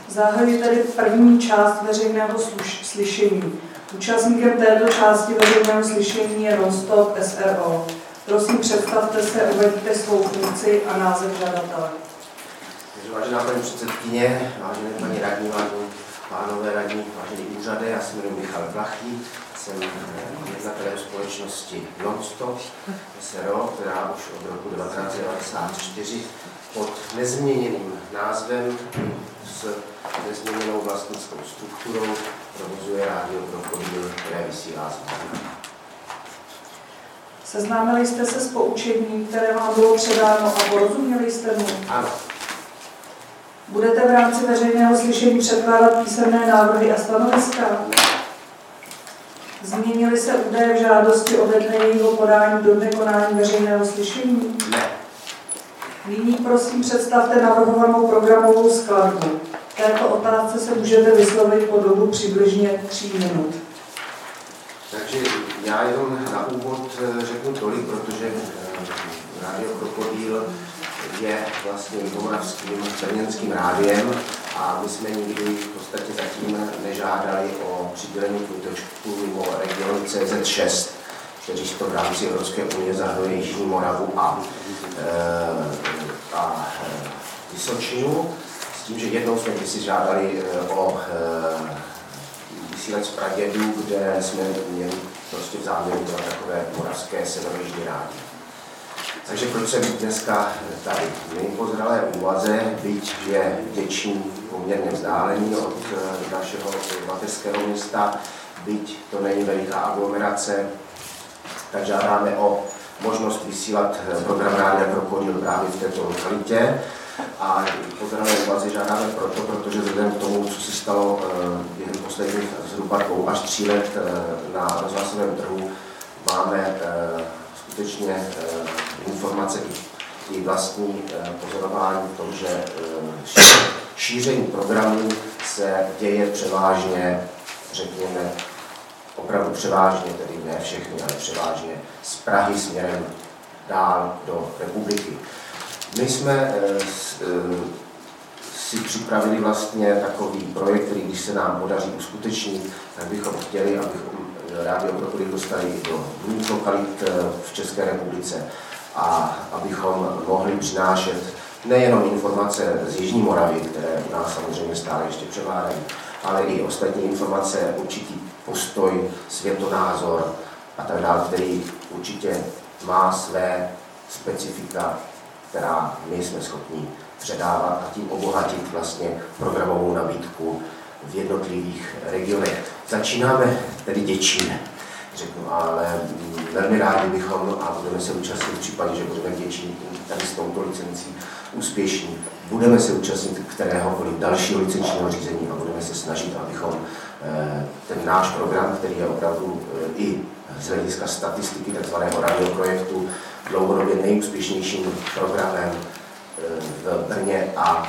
Zahajuji tedy první část veřejného slyšení. Účastníkem této části veřejného slyšení je Nonstop SRO. Prosím, představte se, uveďte svou funkci a název žadatele. Vážená paní předsedkyně, vážené paní radní, vážení pánové radní, vážení úřady, já se jmenuji Michal Blachý, jsem jednatelem společnosti Nonstop SRO, která už od roku 1994 pod nezměněným názvem s nezměněnou vlastnickou strukturou provozuje rádio Krokodýl, které vysílá z Brna. Seznámili jste se s poučením, které vám bylo předáno a porozuměli jste mu? Ano. Budete v rámci veřejného slyšení předkládat písemné návrhy a stanoviska? Změnily se údaje v žádosti o vedle jejího podání do dne konání veřejného slyšení? Ne. Nyní prosím představte navrhovanou programovou skladbu. V této otázce se můžete vyslovit po dobu přibližně 3 minut. Takže já jenom na úvod řeknu tolik, protože rádio Krokodýl je vlastně jihomoravským brněnským rádiem a my jsme nikdy v podstatě zatím nežádali o přidělení kvítočku mimo regionu CZ6, kteří to v rámci Evropské unie zahrnuje Jižní Moravu a Vysočinu, s tím, že jednou jsme si žádali o vysílač z Pradědu, kde jsme měli prostě v záměru dělat takové moravské severojižní rádio. Takže proč jsem dneska tady? My po zralé úvaze, byť je Děčín poměrně vzdálený od našeho mateřského města, byť to není veliká aglomerace, tak žádáme o možnost vysílat program Rádia Krokodýl právě v této lokalitě. A po zralé úvaze žádáme proto, protože vzhledem k tomu, co se stalo během posledních zhruba 2 až 3 let na rozhlasovém trhu, máme skutečně informace i vlastní pozorování v tom, že šíření programů se děje převážně, řekněme, opravdu převážně, tedy ne všechny, ale převážně z Prahy směrem dál do republiky. My jsme si připravili vlastně takový projekt, který když se nám podaří uskutečnit, tak bychom chtěli, abychom Rádio Krokodýl dostali do jiných lokalit v České republice a abychom mohli přinášet nejenom informace z Jižní Moravy, které u nás samozřejmě stále ještě převládají, ale i ostatní informace, určitý postoj, světonázor a tak dále, který určitě má své specifika, která my jsme schopni předávat a tím obohatit vlastně programovou nabídku v jednotlivých regionech. Začínáme tedy Děčín, řeknu, ale velmi rádi bychom a budeme se účastnit v případě, že budeme Děčín tady s touto licencí úspěšní. Budeme se účastnit kteréhokoliv dalšího licenčního řízení a budeme se snažit, abychom ten náš program, který je opravdu i z hlediska statistiky tzv. Radioprojektu dlouhodobě nejúspěšnějším programem v Brně a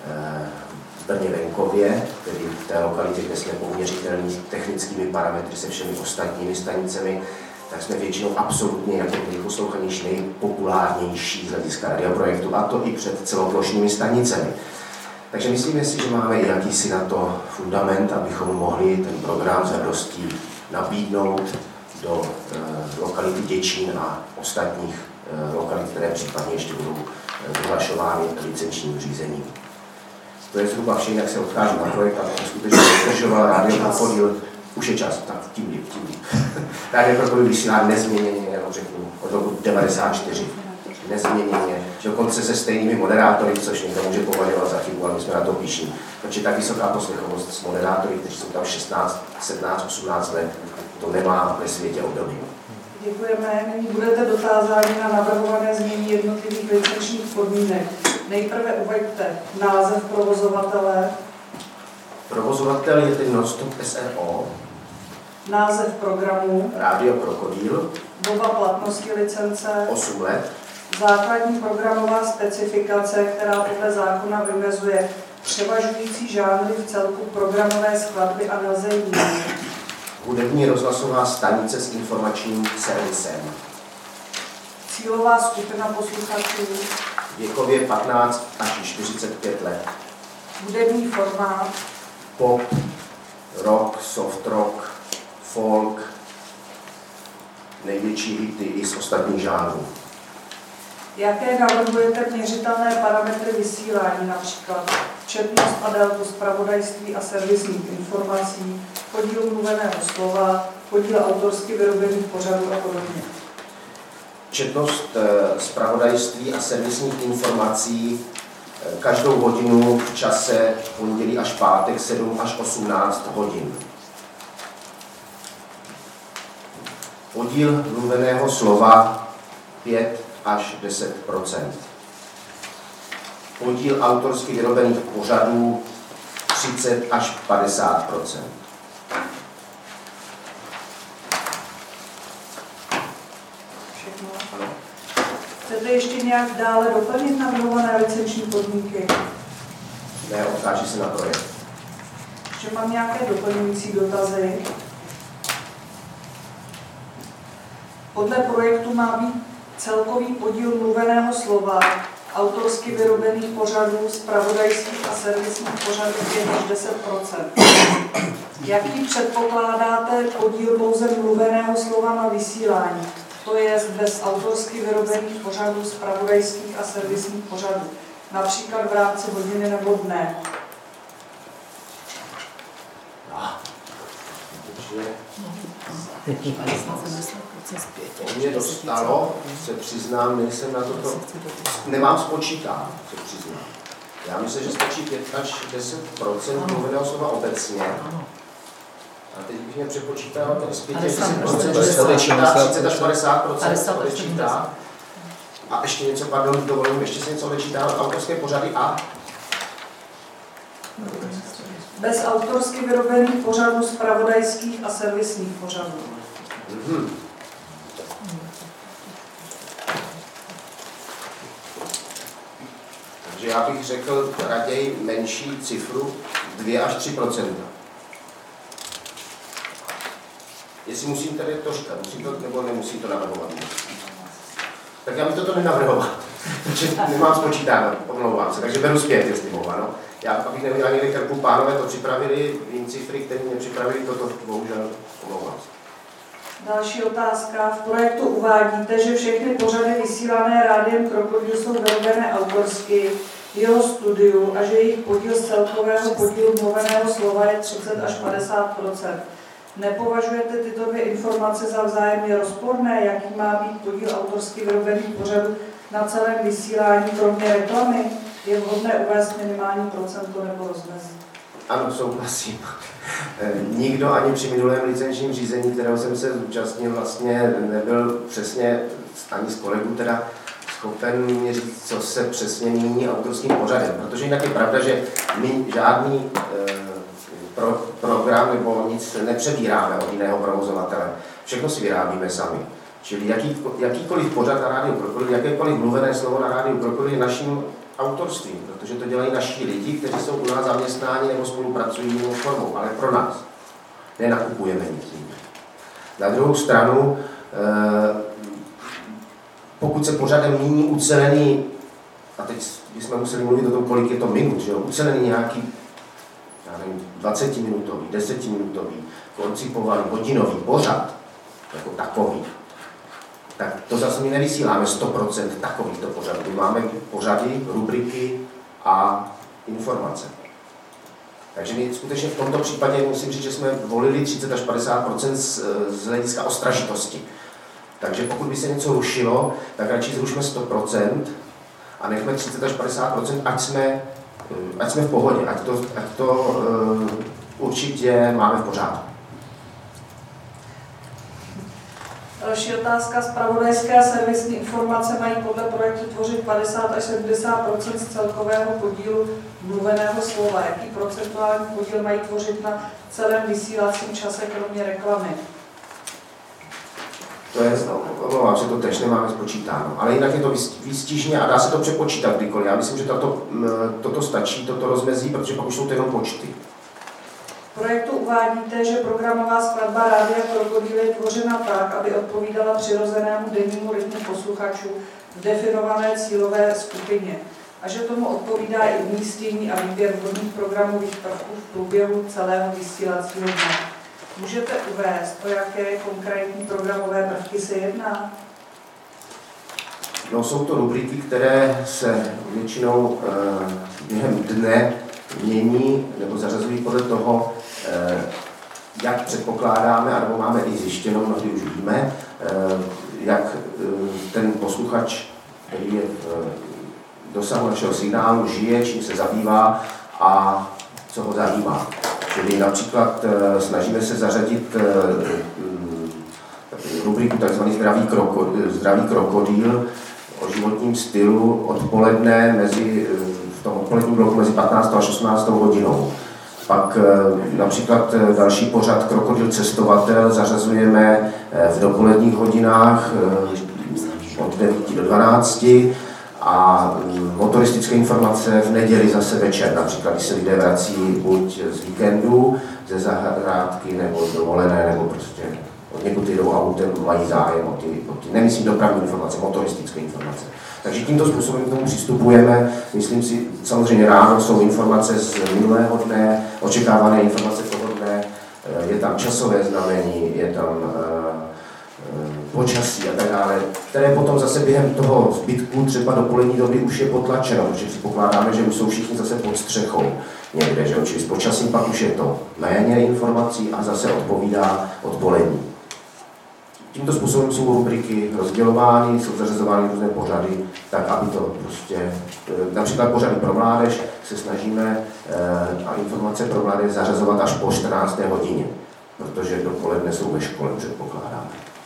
v Brně venkově, tedy v té lokalitě, kde jsme poměřitelní technickými parametry se všemi ostatními stanicemi, tak jsme většinou absolutně jako nejposlouchanější, nejpopulárnější z hlediska radioprojektu, a to i před celoplošnými stanicemi. Takže myslíme si, že máme i jakýsi na to fundament, abychom mohli ten program s hrdostí nabídnout do lokality Děčín a ostatních lokalit, které případně ještě budou vyhlašovány licenčním řízením. To je zhruba vše, jak se odkážu na projekt, abych skutečně zdržoval Rádio Krokodýl. Už je čas, tak tím líp. Rádio Krokodýl vysílá nezměněně, jenom řeknu, od roku 1994. Nezměněně, dokonce se stejnými moderátory, což někdo může považovat za chybu, ale my jsme na to píšní. Protože tak vysoká poslechovost s moderátory, kteří jsou tam 16, 17, 18 let, to nemá ve světě období. Děkujeme. Nyní budete dotázáni na navrhované změny jednotlivých licenčních podmínek. Nejprve uveďte název provozovatele. Provozovatel je tedy Nonstop SRO. Název programu. Rádio Krokodýl. Doba platnosti licence. 8 let. Základní programová specifikace, která podle zákona vymezuje převažující žánry v celku programové skladby a nelze ji měnit. Hudební rozhlasová stanice s informačním servisem. Cílová skupina posluchačů. Věkově 15 až 45 let. Hudební formát. Pop, rock, soft rock, folk, největší hity i z ostatních žánrů. Jaké navrhujete měřitelné parametry vysílání, například četnost a délku zpravodajství a servisních informací, podíl mluveného slova, podíl autorsky vyrobených pořadů a podobně? Četnost zpravodajství a servisních informací každou hodinu v čase pondělí až pátek 7 až 18 hodin. Podíl mluveného slova 5 až 10 %. Podíl autorsky vyrobených pořadů 30 až 50 %. Všechno. Chcete ještě nějak dále doplnit navrhované licenční podmínky? Ne, odkáží se na projekt. Ještě mám nějaké doplňující dotazy. Podle projektu má být celkový podíl mluveného slova, autorsky vyrobených pořadů, zpravodajských a servisních pořadů 5 až 10 %. Jaký předpokládáte podíl pouze mluveného slova na vysílání? To je bez autorsky vyrobených pořadů, zpravodajských a servisních pořadů, například v rámci hodiny nebo dne. To mě dostalo, se přiznám, nejsem na toto, nemám spočítáno, se přiznám. Já myslím, že stačí 5 až 10 % mluveného slova obecně. A teď bych mě přepočítal, tady z 5 až 10 % že se odečítá 30 až 50 % odečítá. A ještě něco, pardon, dovolím, ještě se něco odečítá od autorské pořady a? Bez autorsky vyrobených pořadů, zpravodajských a servisních pořadů. Takže já bych řekl raději menší cifru 2 až 3 %. Jestli musím tady to říkat, musím to, nebo nemusím to navrhovat. Tak já bych toto nenavrhoval, protože nemám spočítáno, omlouvám se, takže beru zpět, jestli mohu, ano. Já, abych neudělal někde krku, pánové to připravili, vím cifry, které nepřipravili, toto bohužel omlouvám se. Další otázka. V projektu uvádíte, že všechny pořady vysílané Rádiem Krokodýl jsou vyrobené autorsky v jeho studiu a že jejich podíl z celkového podílu mluveného slova je 30 až 50 %. Nepovažujete tyto dvě informace za vzájemně rozporné? Jaký má být podíl autorsky vyrobených pořadů na celém vysílání, kromě reklamy? Je vhodné uvést minimální procento nebo rozmezí? Ano, souhlasím. Nikdo ani při minulém licenčním řízení, kterého jsem se zúčastnil, vlastně nebyl přesně, ani z kolegů teda, schopen mě říct, co se přesně míní autorským pořadem. Protože jinak je pravda, že my žádný program nebo nic nepřebíráme od jiného provozovatele. Všechno si vyrábíme sami. Čili jakýkoliv pořad na Rádiu Krokodýl, jakékoliv mluvené slovo na Rádiu Krokodýl je naším autorstvím, protože to dělají naši lidi, kteří jsou u nás zaměstnáni nebo spolupracují jinou formou, ale pro nás. Nenakupujeme nic jiného. Na druhou stranu, pokud se pořadem míní ucelený, a teď bychom museli mluvit o tom, kolik je to minut, že jo, ucelený nějaký 20-minutový, 10-minutový, koncipovaný, hodinový pořad, jako takový, tak to zase my nevysíláme 100% takovýchto pořadů. My máme pořady, rubriky a informace. Takže my skutečně v tomto případě musím říct, že jsme volili 30 až 50% z hlediska ostražitosti. Takže pokud by se něco rušilo, tak radši zrušme 100% a nechme 30 až 50%, ať jsme v pohodě, ať to určitě máme v pořádku. Další otázka. Zpravodajské a servisní informace mají podle projektu tvořit 50 až 70% z celkového podílu mluveného slova. Jaký procentuální podíl mají tvořit na celém vysílacím čase, kromě reklamy? To je, omlouvám se, to tež nemáme spočítáno, ale jinak je to výstižně a dá se to přepočítat kdykoliv. Já myslím, že toto stačí, toto rozmezí, protože pak už jsou to jenom počty. V projektu uvádíte, že programová skladba Rádia Krokodýl je tvořena tak, aby odpovídala přirozenému dennímu rytmu posluchačů v definované cílové skupině. a že tomu odpovídá i umístění a výběr vhodných programových prvků v průběhu celého vysílacího dne. Můžete uvést, o jaké konkrétní programové prvky se jedná? No, jsou to rubriky, které se většinou během dne mění nebo zařazují podle toho, jak předpokládáme, anebo máme i zjištěno, mnohdy už víme, jak ten posluchač, který je v dosahu našeho signálu, žije, čím se zabývá a co ho zajímá. Čili například snažíme se zařadit rubriku tzv. Zdravý krokodýl o životním stylu odpoledne v tom odpoledním bloku mezi 15. a 16. hodinou. Pak například další pořad Krokodýl cestovatel zařazujeme v dopoledních hodinách od 9 do 12 a motoristické informace v neděli zase večer, například když se lidé vrací buď z víkendu, ze zahrádky nebo dovolené, nebo prostě od někud jdou autem, mají zájem o ty nemyslím dopravní informace, motoristické informace. Takže tímto způsobem k tomu přistupujeme. Myslím si, samozřejmě ráno jsou informace z minulého dne, očekávané informace toho dne, je tam časové znamení, je tam počasí a tak dále, které potom zase během toho zbytku třeba dopolední doby už je potlačeno, protože předpokládáme, že už jsou všichni zase pod střechou někde, že čili s počasím pak už je to méně informací a zase odpovídá odpolední. Tímto způsobem jsou rubriky rozdělovány, jsou zařazovány různé pořady, tak aby to prostě, například pořady pro mládež se snažíme a informace pro mládež zařazovat až po 14. hodině, protože dopoledne jsou ve škole, předpokládáme.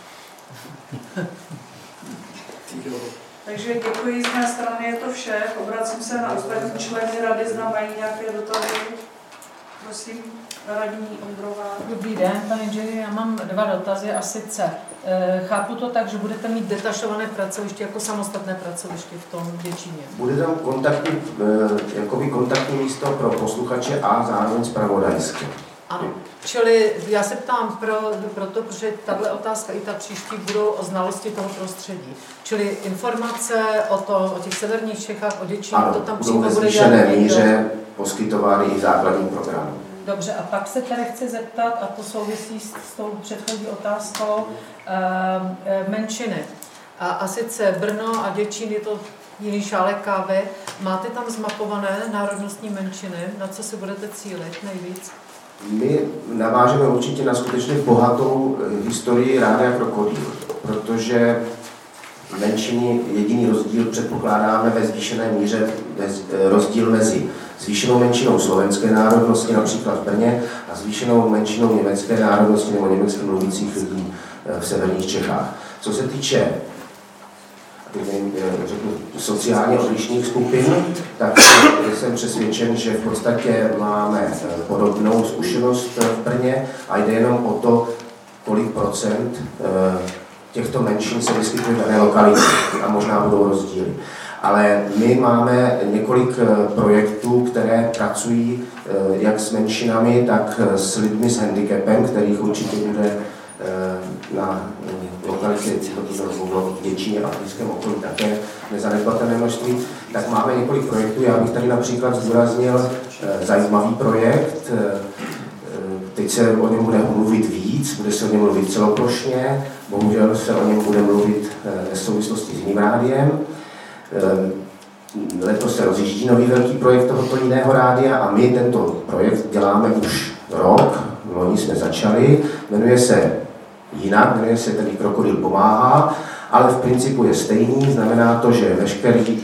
Takže děkuji, z mé strany je to vše. Obracím se na ostatní členy rady, zda mají nějaké dotazy. Prosím, radní Ondrová. Dobrý den, pane inženýr, já mám 2 dotazy a sice chápu to tak, že budete mít detašované pracoviště jako samostatné pracoviště v tom Děčíně. Bude tam kontaktní místo pro posluchače a zároveň zpravodajské. Ano, čili já se ptám proto, protože tahle otázka i ta příští budou o znalosti toho prostředí. Čili informace o těch severních Čechách, o Děčíně, to tam přímo bude dělat. Ano, míře poskytovány i základním programem. Dobře, a pak se tady chci zeptat, a to souvisí s tou předchozí otázkou, menšiny. A sice Brno a Děčín, je to jiný šálek kávy. Máte tam zmapované národnostní menšiny? Na co si budete cílit nejvíc? My navážeme určitě na skutečně bohatou historii Rádia Krokodýl, protože menšiny, jediný rozdíl předpokládáme ve zvýšené míře, rozdíl mezi zvýšenou menšinou slovenské národnosti, například v Brně, a zvýšenou menšinou německé národnosti nebo německy mluvících lidí v severních Čechách. Co se týče sociálně odlišných skupin, tak jsem přesvědčen, že v podstatě máme podobnou zkušenost v Brně a jde jenom o to, kolik procent těchto menšin se vyskytuje v dané lokalitě a možná budou rozdíly. Ale my máme několik projektů, které pracují jak s menšinami, tak s lidmi s handicapem, kterých určitě bude na lokalitě v Děčíně a v blízkém okolí také nezanedbatelné množství, tak máme několik projektů. Já bych tady například zdůraznil zajímavý projekt. Teď se o něm bude mluvit víc, bude se o něm mluvit celoplošně, bohužel se o něm bude mluvit v souvislosti s jiným rádiem. Letos se rozjíždí nový velký projekt tohoto jiného rádia a my tento projekt děláme už rok, loni jsme začali, jmenuje se jinak, jmenuje se tedy Krokodýl pomáhá, ale v principu je stejný, znamená to, že veškerý,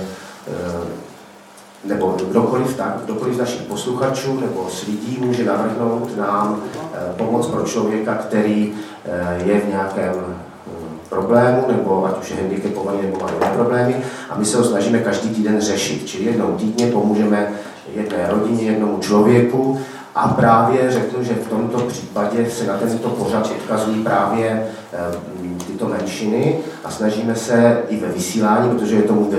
nebo kdokoliv z našich posluchačů nebo s lidí může navrhnout nám pomoc pro člověka, který je v nějakém problému, nebo ať už je handicapovaný, nebo má jiné problémy, a my se ho snažíme každý týden řešit. Čili jednou týdně pomůžeme jedné rodině, jednomu člověku a právě řeknu, že v tomto případě se na tento pořad odkazují právě tyto menšiny a snažíme se i ve vysílání, protože je tomu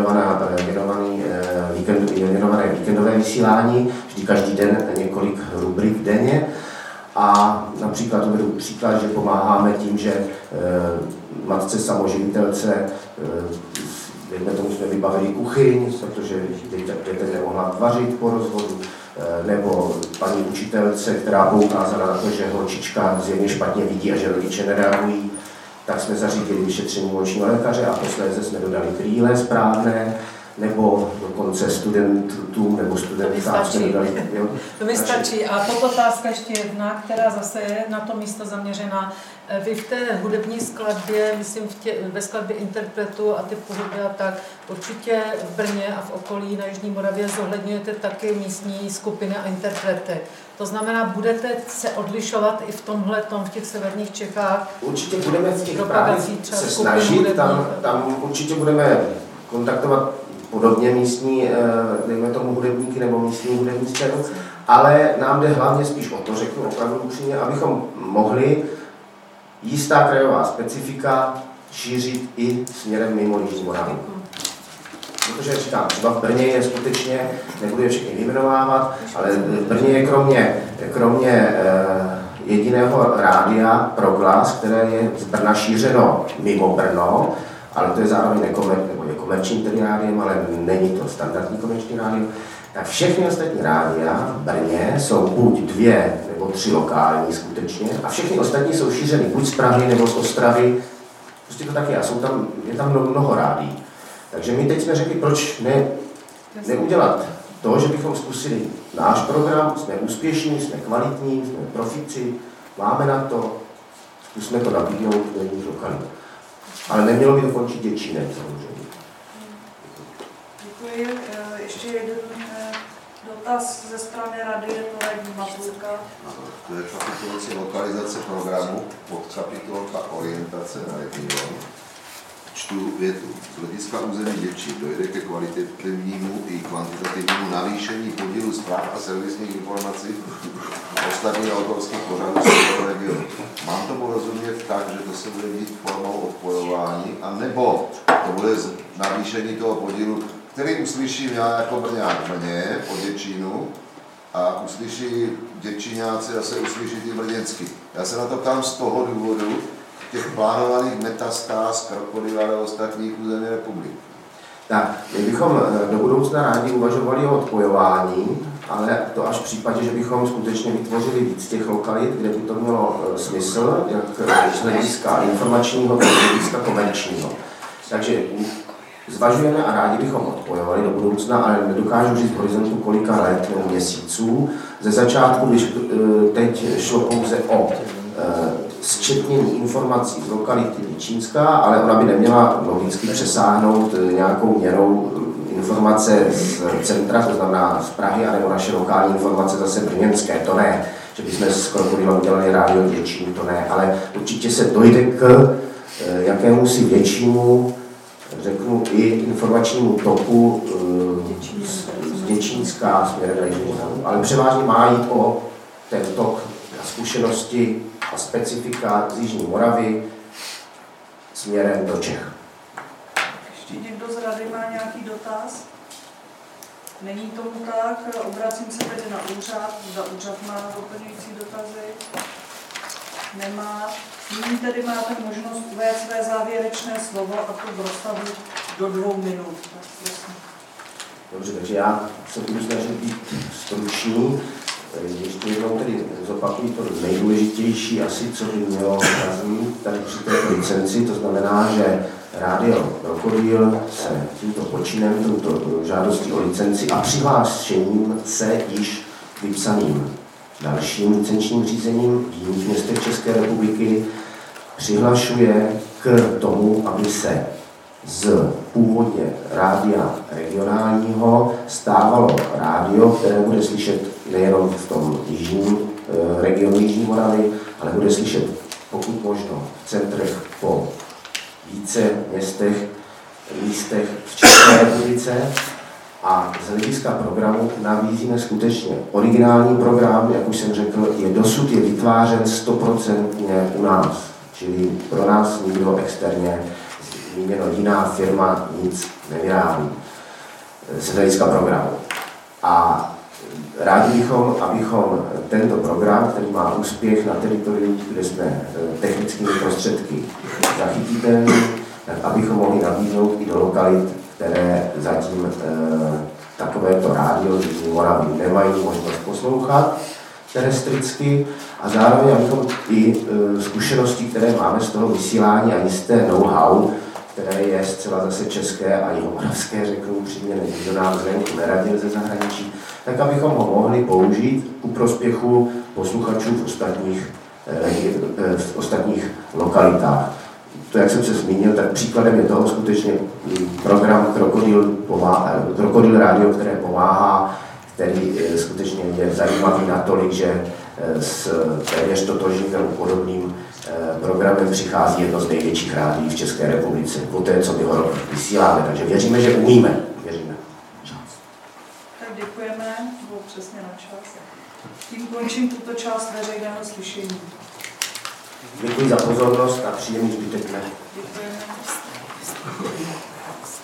věnované víkendové vysílání, vždy každý den několik rubrik denně. A například uvedu příklad, že pomáháme tím, že matce samoživitelce dejme tomu jsme vybavili kuchyň, protože děte nemohla vařit po rozvodu, nebo paní učitelce, která poukázala na to, že holčička zjevně špatně vidí a že rodiče nereagují, tak jsme zařídili vyšetření očního lékaře a posléze jsme dodali brýle správné, nebo dokonce studentům nebo studentkám jsme dodali. Jo? To mi stačí. A potom otázka ještě jedna, která zase je na to místo zaměřená. Vy v té hudební skladbě, myslím ve skladbě interpretů a ty pohuby a tak, určitě v Brně a v okolí na Jižní Moravě zohledňujete taky místní skupiny a interprety. To znamená, budete se odlišovat i v tomhletom, v těch severních Čechách? Určitě budeme v těch právě se snažit, tam určitě budeme kontaktovat podobně místní, dejme tomu hudebníky nebo místní hudební scénu, ale nám jde hlavně spíš o to, řeknu opravdu upřímně, abychom mohli jistá krajová specifika šířit i směrem mimo Jižní Moravu. Protože říkám, třeba v Brně je skutečně, nebudu je všechny vyjmenovávat, ale v Brně je kromě jediného rádia Proglas, které je z Brna šířeno mimo Brno, ale to je zároveň komerční tedy rádiem, ale není to standardní komerční rádium, tak všechny ostatní rádia v Brně jsou buď 2 nebo 3 lokální skutečně a všechny ostatní jsou šířeny buď z Prahy nebo z Ostravy, prostě to tak je, je tam mnoho rádií. Takže my teď jsme řekli, proč neudělat to, že bychom zkusili náš program, jsme úspěšní, jsme kvalitní, jsme profici, máme na to, zkusme to nabídnout do jiných lokalit. Ale nemělo by to končit Děčínem, samozřejmě. Děkuji. Ještě jeden dotaz ze strany rady, je to radní Mazurka. To je kapitulace lokalizace programu, podkapitolka orientace na region. Čtu větu. Z hlediska území Děčín dojde ke kvalitativnímu i kvantitativnímu navýšení podílu zpráv a servisních informací ostatních autorských pořadů z tohoto regionu. Mám tomu rozumět tak, že to se bude dít formou odpojování, anebo to bude navýšení toho podílu, který uslyším já jako Brňák v Brně po Děčínu a uslyší Děčíňáci a se uslyší ty brněnský. Já se na to ptám z toho důvodu, těch plánovaných metastáz, krokodýl a ostatních území republiky. Tak, my bychom do budoucna rádi uvažovali o odpojování, ale to až v případě, že bychom skutečně vytvořili víc těch lokalit, kde by to mělo smysl, jak z hlediska informačního, tak z hlediska komerčního. Takže zvažujeme a rádi bychom odpojovali do budoucna, ale nedokážu říct v horizontu kolika let nebo měsíců. Ze začátku, když teď šlo pouze o zčetnění informací z lokality Děčínská, ale ona by neměla logicky přesáhnout nějakou měrou informace z centra, to znamená z Prahy, anebo naše lokální informace zase brněnské, to ne. Že bychom s Krokodýlem udělali rádio Děčín, to ne, ale určitě se dojde k jakémusi většímu, řeknu, i informačnímu toku z Děčínska směrem na Jižní Moravu. Ale převážně má jít o ten tok a zkušenosti a specifika z Jižní Moravy směrem do Čech. Ještě někdo z rady má nějaký dotaz? Není tomu tak, obracím se tedy na úřad, zda úřad má doplňující dotazy. Nemá. Nyní tedy máte možnost uvést své závěrečné slovo a to v rozsahu do 2 minut. Dobře, takže já se budu snažit být stručný. Ještě jednou tedy zopakuju to nejdůležitější asi, co by mělo zaznít tady při této licenci, to znamená, že rádio Krokodýl se tímto počinem, touto žádostí o licenci a přihlášením se již vypsaným dalším licenčním řízením v jiných městech České republiky přihlašuje k tomu, aby se z původně rádia regionálního stávalo rádio, které bude slyšet nejenom v tom jižním regionu Jižní Moravy, ale bude slyšet pokud možno v centrech po více místech v České republice. A z hlediska programu nabízíme skutečně originální program, jak už jsem řekl, dosud je vytvářen 100% u nás. Čili pro nás nikdo externě, zmíněno jiná firma, nic nevyrábí z hlediska programu. A rádi bychom, abychom tento program, který má úspěch na teritoriu, kde jsme technickými prostředky zachytitelní, tak abychom mohli nabídnout i do lokalit, které zatím takovéto rádio z Jižní Moravy nemají možnost poslouchat terestricky, a zároveň abychom i zkušenosti, které máme z toho vysílání a jisté know-how, které je zcela zase české a jihomoravské, řeknu upřímně, nikdo nám zvenku neradil ze zahraničí, tak abychom ho mohli použít ku prospěchu posluchačů v ostatních lokalitách. To, jak jsem se zmínil, tak příkladem je toho skutečně program Krokodil Radio, které pomáhá, který skutečně je zajímavý natolik, že s téměř totožným nebo podobným programem přichází jedno z největších rádií v České republice, po té, co my ho vysíláme. Takže věříme, že umíme. Věříme. Tak děkujeme, bylo přesně na čas. Tím končím tuto část veřejného slyšení. Děkuji za pozornost a příjemný zbytek dne. Děkujeme.